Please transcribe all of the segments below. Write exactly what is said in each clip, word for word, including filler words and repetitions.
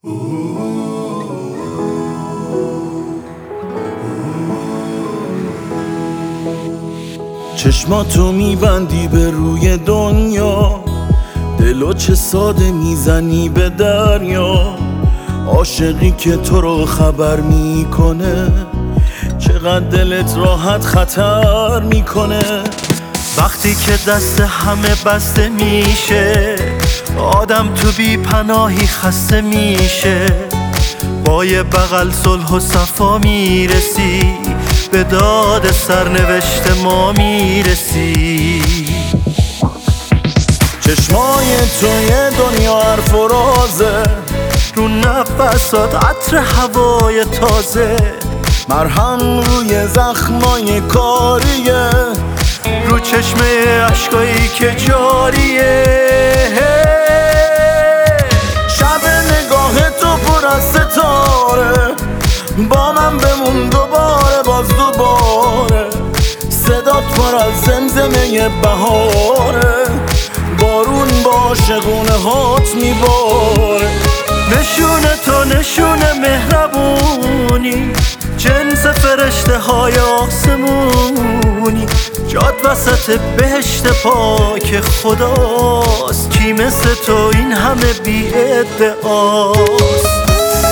چشماتو میبندی به روی دنیا، دلو چه ساده میزنی به دریا. عاشقی که تو رو خبر میکنه، چقدر دلت راحت خطر میکنه. وقتی که دست همه بسته میشه، آدم تو بی پناهی خسته میشه. با یه بغل صلح و صفا میرسی، به داد سرنوشت ما میرسی. چشمای تو یه دنیا حرف و رازه، رو نفسات عطر هوای تازه. مرهم روی زخمای کاریه، رو چشمه عشقایی که جاریه. شب نگاه تو پر از ستاره، با من بمون دوباره باز دوباره. صدات پر از زمزمه بهاره، بارون با عاشقونه هات میباره. نشونه تو نشونه مهربونی، جنس فرشته های آسمونی. جاد وسط بهشت پاک خداست، کی مثل تو این همه بی ادعاست.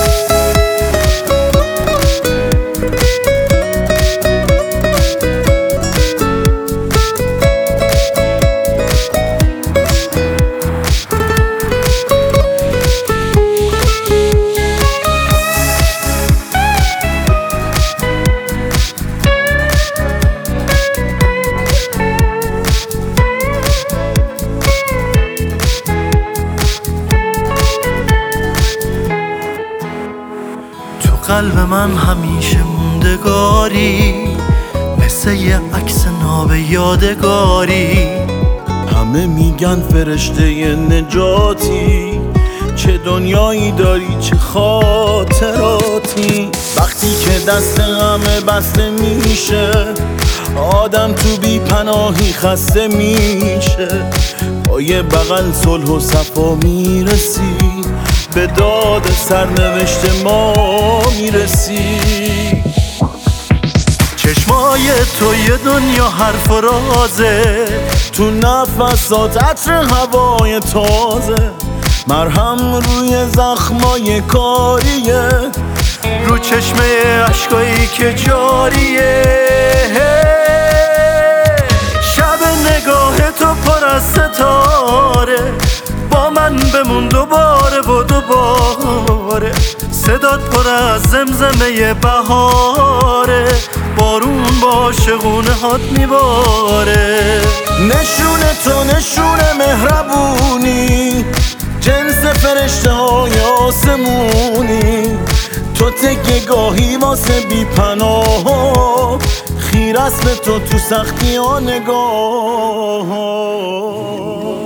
قلب من همیشه موندگاری، مثل یه عکس ناب یادگاری. همه میگن فرشته نجاتی، چه دنیایی داری چه خاطراتی. وقتی که دست همه بسته میشه، آدم تو بی پناهی خسته میشه. با یه بغل صلح و صفا میرسی، به داد سرنوشت ما میرسی. چشمای تو یه دنیا حرف و رازه، تو نفسات عطر هوای تازه. مرهم روی زخمای کاریه، رو چشمه عشقایی که جاریه. شب نگاه تو پر از ستاره، با من بمون دوباره و دوباره. صدات پر از زمزمه بهاره، بارون با عاشقونه هات میباره. نشونه تو نشونه مهربونی، جنس فرشته های آسمونی. تو تکیه گاهی واسه بی پناه، خیر است به تو تو سختی ها نگاه.